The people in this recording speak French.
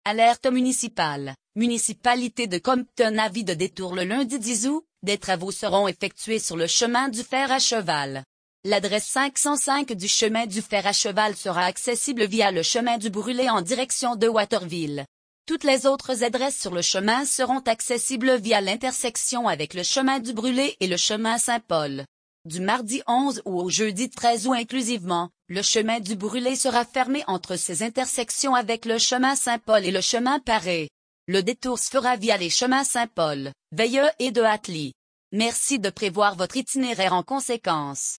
Alerte municipale. Municipalité de Compton avis de détour le lundi 10 août, des travaux seront effectués sur le chemin du fer à cheval. L'adresse 505 du chemin du fer à cheval sera accessible via le chemin du Brûlé en direction de Waterville. Toutes les autres adresses sur le chemin seront accessibles via l'intersection avec le chemin du Brûlé et le chemin Saint-Paul. Du mardi 11 août au jeudi 13 août inclusivement, le chemin du Brûlé sera fermé entre ces intersections avec le chemin Saint-Paul et le chemin Paré. Le détour se fera via les chemins Saint-Paul, Veilleux et de Hatley. Merci de prévoir votre itinéraire en conséquence.